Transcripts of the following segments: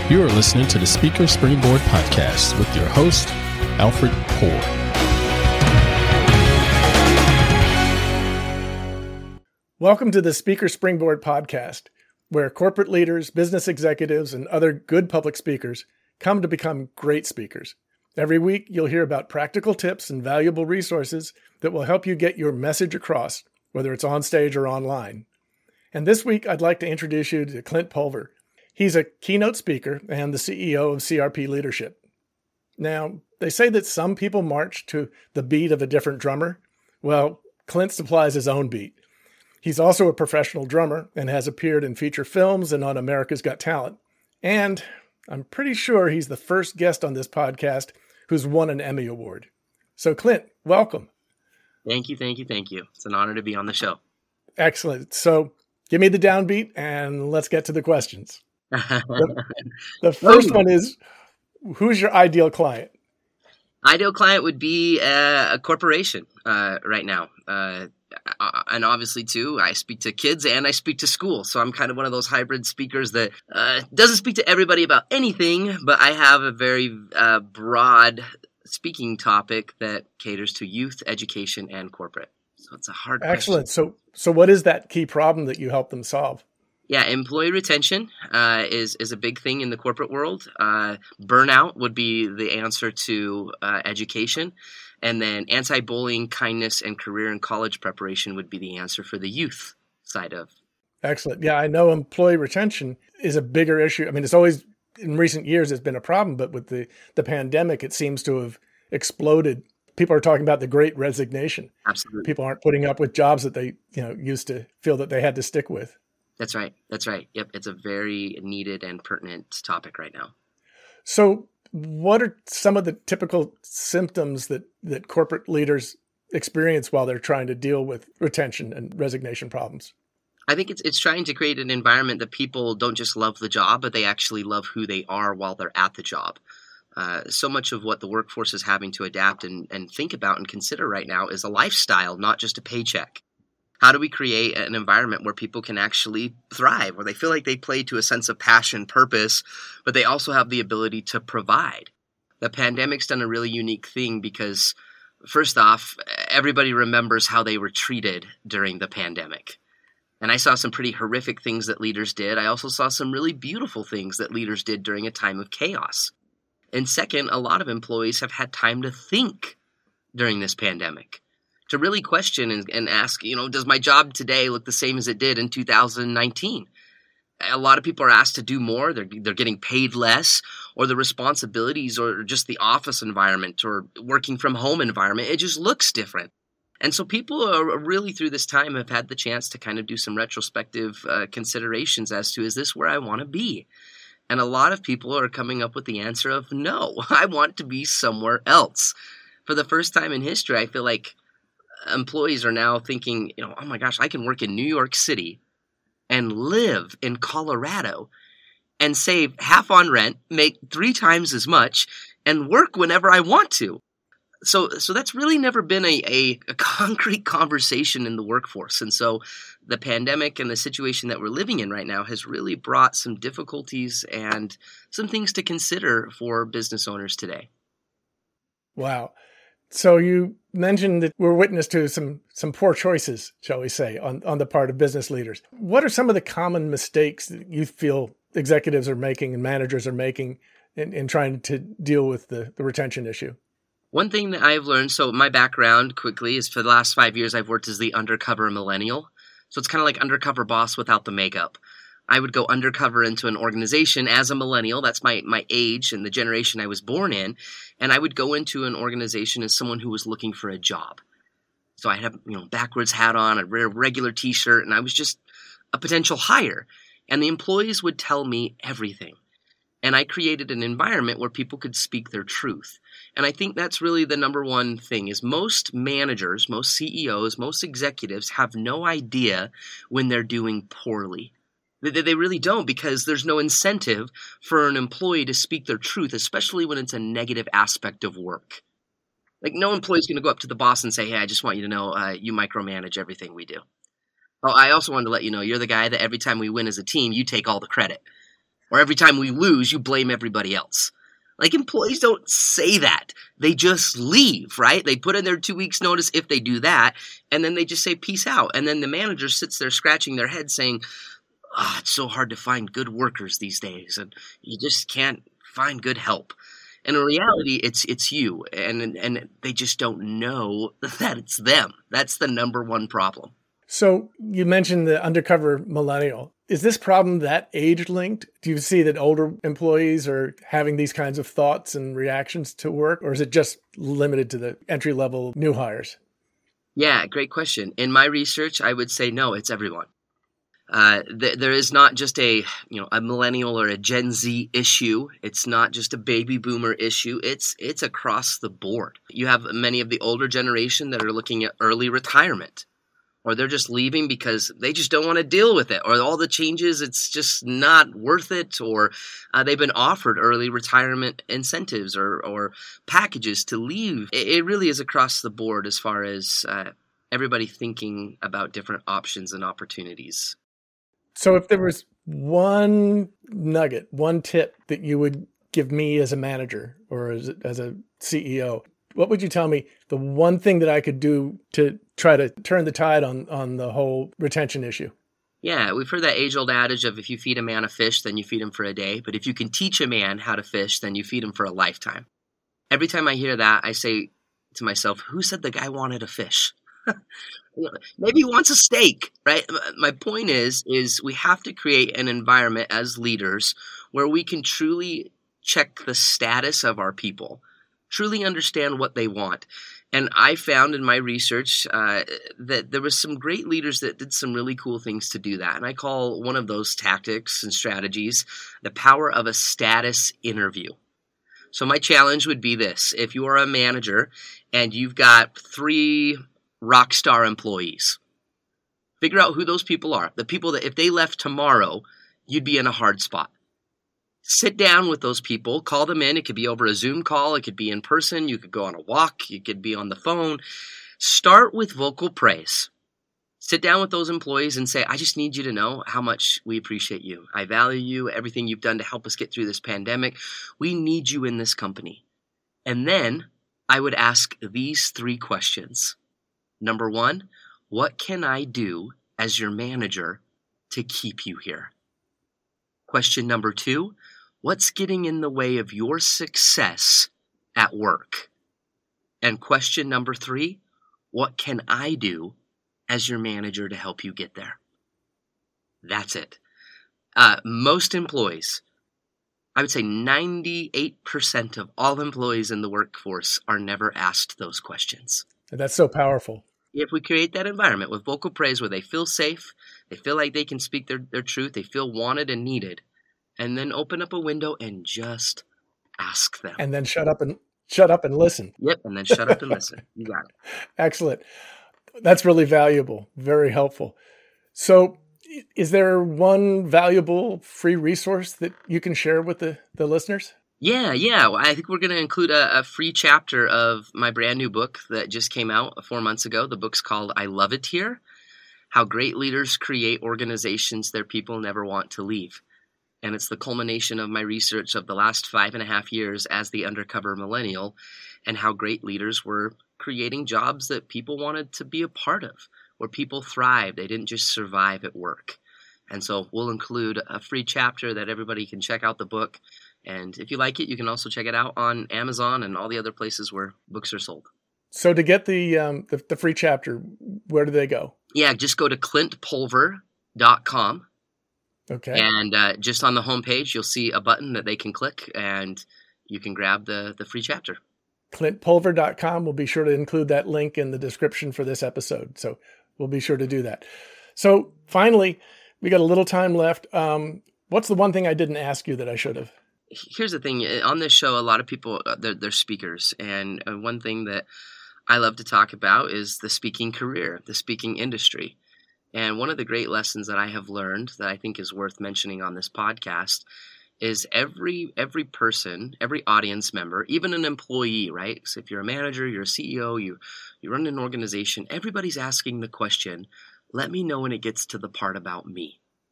You are listening to the Speaker Springboard Podcast with your host, Alfred Poor. Welcome to the Speaker Springboard Podcast, where corporate leaders, business executives, and other good public speakers come to become great speakers. Every week, you'll hear about practical tips and valuable resources that will help you get your message across, whether it's on stage or online. And this week, I'd like to introduce you to Clint Pulver. He's a keynote speaker and the CEO of CRP Leadership. Now, they say that some people march to the beat of a different drummer. Well, Clint supplies his own beat. He's also a professional drummer and has appeared in feature films and on America's Got Talent. And I'm pretty sure he's the first guest on this podcast who's won an Emmy Award. So Clint, welcome. Thank you. It's an honor to be on the show. Excellent. So give me the downbeat and let's get to the questions. The first one is, who's your ideal client? Ideal client would be a corporation right now. And obviously, too, I speak to kids and I speak to school. So I'm kind of one of those hybrid speakers that doesn't speak to everybody about anything, but I have a very broad speaking topic that caters to youth, education, and corporate. So it's a hard Excellent. question. So what is that key problem that you help them solve? Yeah, employee retention is a big thing in the corporate world. Burnout would be the answer to education. And then anti-bullying, kindness, and career and college preparation would be the answer for the youth side of. Excellent. Yeah, I know employee retention is a bigger issue. I mean, it's always, in recent years, it's been a problem, but with the pandemic, it seems to have exploded. People are talking about the great resignation. Absolutely. People aren't putting up with jobs that they used to feel that they had to stick with. That's right. Yep, it's a very needed and pertinent topic right now. So what are some of the typical symptoms that corporate leaders experience while they're trying to deal with retention and resignation problems? I think it's trying to create an environment that people don't just love the job, but they actually love who they are while they're at the job. So much of what the workforce is having to adapt and think about and consider right now is a lifestyle, not just a paycheck. How do we create an environment where people can actually thrive, where they feel like they play to a sense of passion, purpose, but they also have the ability to provide? The pandemic's done a really unique thing because, first off, everybody remembers how they were treated during the pandemic. And I saw some pretty horrific things that leaders did. I also saw some really beautiful things that leaders did during a time of chaos. And second, a lot of employees have had time to think during this pandemic, to really question and ask, does my job today look the same as it did in 2019? A lot of people are asked to do more. They're getting paid less, or the responsibilities or just the office environment or working from home environment, it just looks different. And so people are really through this time have had the chance to kind of do some retrospective considerations as to, is this where I want to be? And a lot of people are coming up with the answer of, no, I want to be somewhere else. For the first time in history, I feel like employees are now thinking, oh my gosh, I can work in New York City and live in Colorado and save half on rent, make 3 times as much, and work whenever I want to. So that's really never been a concrete conversation in the workforce. And so the pandemic and the situation that we're living in right now has really brought some difficulties and some things to consider for business owners today. Wow. So you mentioned that we're witness to some poor choices, shall we say, on the part of business leaders. What are some of the common mistakes that you feel executives are making and managers are making in trying to deal with the retention issue? One thing that I've learned, so my background quickly is for the last 5 years, I've worked as the undercover millennial. So it's kind of like undercover boss without the makeup. I would go undercover into an organization as a millennial. That's my age and the generation I was born in. And I would go into an organization as someone who was looking for a job. So I had backwards hat on, a regular t-shirt, and I was just a potential hire. And the employees would tell me everything. And I created an environment where people could speak their truth. And I think that's really the number one thing is most managers, most CEOs, most executives have no idea when they're doing poorly. They really don't, because there's no incentive for an employee to speak their truth, especially when it's a negative aspect of work. Like, no employee's going to go up to the boss and say, hey, I just want you to know you micromanage everything we do. Oh, I also wanted to let you know you're the guy that every time we win as a team, you take all the credit. Or every time we lose, you blame everybody else. Like, employees don't say that. They just leave, right? They put in their 2 weeks notice if they do that, and then they just say peace out. And then the manager sits there scratching their head saying, it's so hard to find good workers these days, and you just can't find good help. And in reality, it's you, and they just don't know that it's them. That's the number one problem. So you mentioned the undercover millennial. Is this problem that age linked? Do you see that older employees are having these kinds of thoughts and reactions to work, or is it just limited to the entry level new hires? Yeah, great question. In my research, I would say no, it's everyone. There is not just a millennial or a Gen Z issue. It's not just a baby boomer issue. It's across the board. You have many of the older generation that are looking at early retirement, or they're just leaving because they just don't want to deal with it, or all the changes, it's just not worth it, or they've been offered early retirement incentives or packages to leave. It really is across the board as far as everybody thinking about different options and opportunities. So if there was one nugget, one tip that you would give me as a manager or as a CEO, what would you tell me the one thing that I could do to try to turn the tide on the whole retention issue? Yeah, we've heard that age-old adage of if you feed a man a fish, then you feed him for a day. But if you can teach a man how to fish, then you feed him for a lifetime. Every time I hear that, I say to myself, who said the guy wanted a fish? Maybe he wants a steak, right? My point is we have to create an environment as leaders where we can truly check the status of our people, truly understand what they want. And I found in my research that there was some great leaders that did some really cool things to do that. And I call one of those tactics and strategies the power of a status interview. So my challenge would be this. If you are a manager and you've got 3 rock star employees, figure out who those people are. The people that if they left tomorrow, you'd be in a hard spot. Sit down with those people, call them in. It could be over a Zoom call. It could be in person. You could go on a walk. You could be on the phone. Start with vocal praise. Sit down with those employees and say, I just need you to know how much we appreciate you. I value you, everything you've done to help us get through this pandemic. We need you in this company. And then I would ask these 3 questions. Number 1, what can I do as your manager to keep you here? Question number 2, what's getting in the way of your success at work? And question number 3, what can I do as your manager to help you get there? That's it. Most employees, I would say 98% of all employees in the workforce are never asked those questions. That's so powerful. If we create that environment with vocal praise where they feel safe, they feel like they can speak their truth, they feel wanted and needed, and then open up a window and just ask them. And then shut up and listen. Yep, and then shut up and listen. You got it. Excellent. That's really valuable, very helpful. So is there one valuable free resource that you can share with the listeners? Yeah. Well, I think we're going to include a free chapter of my brand new book that just came out 4 months ago. The book's called I Love It Here, How Great Leaders Create Organizations Their People Never Want to Leave. And it's the culmination of my research of the last 5.5 years as the undercover millennial and how great leaders were creating jobs that people wanted to be a part of, where people thrived. They didn't just survive at work. And so we'll include a free chapter that everybody can check out the book. And if you like it, you can also check it out on Amazon and all the other places where books are sold. So to get the free chapter, where do they go? Yeah, just go to clintpulver.com. Okay. And just on the homepage, you'll see a button that they can click, and you can grab the free chapter. clintpulver.com. We'll be sure to include that link in the description for this episode. So we'll be sure to do that. So finally, we got a little time left. What's the one thing I didn't ask you that I should have? Here's the thing. On this show, a lot of people, they're speakers. And one thing that I love to talk about is the speaking career, the speaking industry. And one of the great lessons that I have learned that I think is worth mentioning on this podcast is every person, every audience member, even an employee, right? So if you're a manager, you're a CEO, you run an organization, everybody's asking the question, let me know when it gets to the part about me.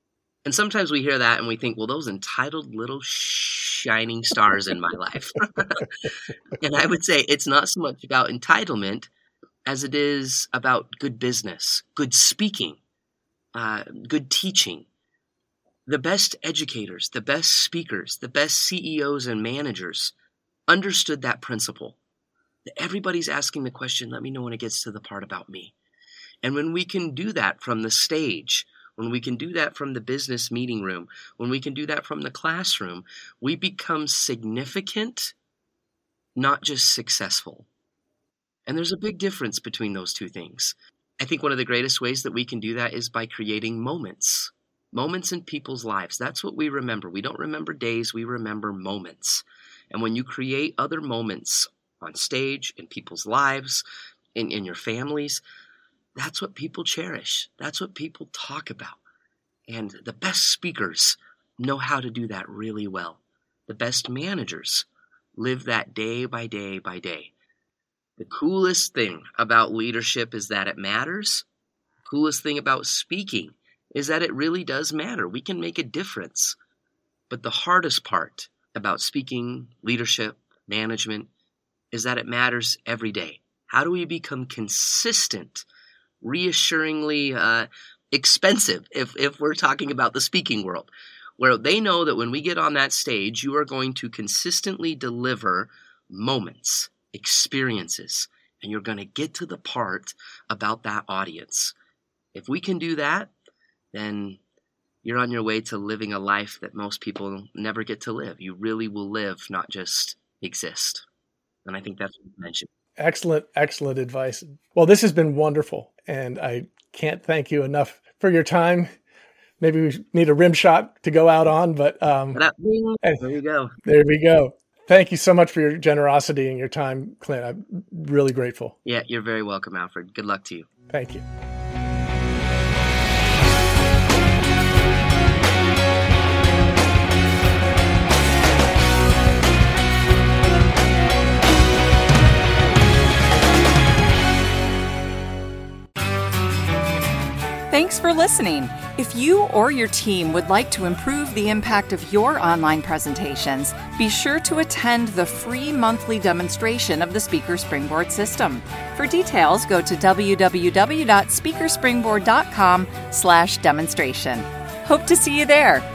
And sometimes we hear that and we think, well, those entitled little shining stars in my life. And I would say it's not so much about entitlement as it is about good business, good speaking, good teaching. The best educators, the best speakers, the best CEOs and managers understood that principle. That everybody's asking the question, let me know when it gets to the part about me. And when we can do that from the stage, when we can do that from the business meeting room, when we can do that from the classroom, we become significant, not just successful. And there's a big difference between those two things. I think one of the greatest ways that we can do that is by creating moments in people's lives. That's what we remember. We don't remember days, we remember moments. And when you create other moments on stage, in people's lives, in your families, that's what people cherish. That's what people talk about. And the best speakers know how to do that really well. The best managers live that day by day by day. The coolest thing about leadership is that it matters. The coolest thing about speaking is that it really does matter. We can make a difference. But the hardest part about speaking, leadership, management, is that it matters every day. How do we become consistent, reassuringly expensive, if we're talking about the speaking world, where they know that when we get on that stage, you are going to consistently deliver moments, experiences, and you're going to get to the part about that audience. If we can do that, then you're on your way to living a life that most people never get to live. You really will live, not just exist. And I think that's what you mentioned. Excellent advice. Well, this has been wonderful, and I can't thank you enough for your time. Maybe we need a rim shot to go out on, but there you go. There we go. Thank you so much for your generosity and your time, Clint. I'm really grateful. Yeah, you're very welcome, Alfred. Good luck to you. Thank you. Thanks for listening. If you or your team would like to improve the impact of your online presentations, be sure to attend the free monthly demonstration of the Speaker Springboard system. For details, go to www.speakerspringboard.com/demonstration. Hope to see you there.